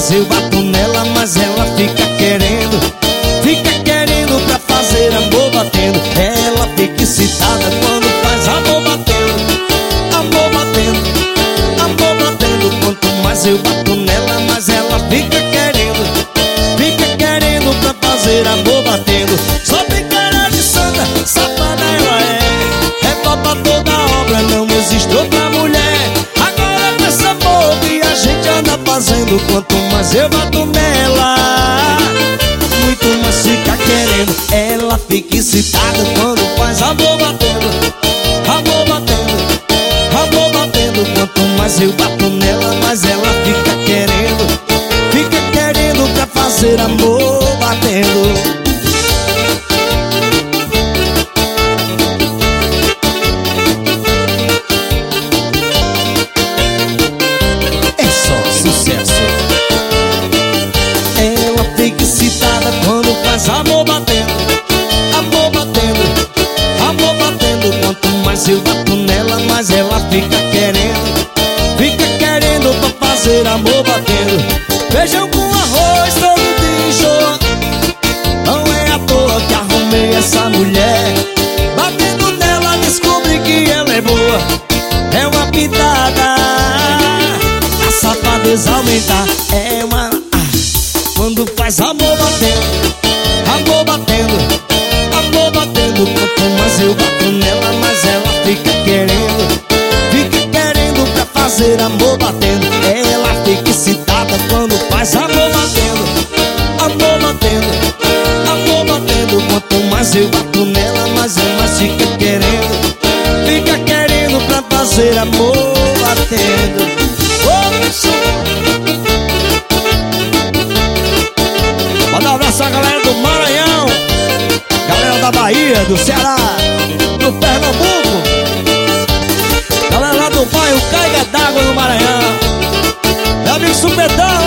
mas eu bato nela, mas ela fica querendo pra fazer amor batendo. Ela fica excitada quando faz amor batendo, amor batendo, amor batendo. Quanto mais eu bato nela, mais ela fica querendo pra fazer amor batendo. Só tem cara de santa, safada ela é copa toda obra, não existe outra mulher. Agora com esse amor que a gente anda fazendo, quanto mais eu bato nela, muito mais fica querendo. Ela fica excitada quando faz amor batendo, amor batendo, amor batendo. Quanto mais eu bato nela, mais ela fica querendo pra fazer amor batendo. É só sucesso. Ela fica excitada quando faz amor batendo, amor batendo, amor batendo. Quanto mais eu bato nela, mais ela fica querendo pra fazer amor batendo. Feijão com arroz todo dia enjoa, não é à toa que arrumei essa mulher. Batendo nela descobri que ela é boa, é uma pitada, a safadeza aumentar. É uma quando faz amor batendo, amor batendo, amor batendo. Quanto mais eu bato nela, mais ela fica querendo pra fazer amor batendo. Ela fica excitada quando faz amor batendo, amor batendo, amor batendo. Quanto mais eu bato nela, mais ela fica querendo pra fazer amor batendo. Manda um abraço à galera do Maranhão, galera da Bahia, do Ceará, do Pernambuco, galera lá do bairro Caiga d'Água no Maranhão. Meu amigo Supetão,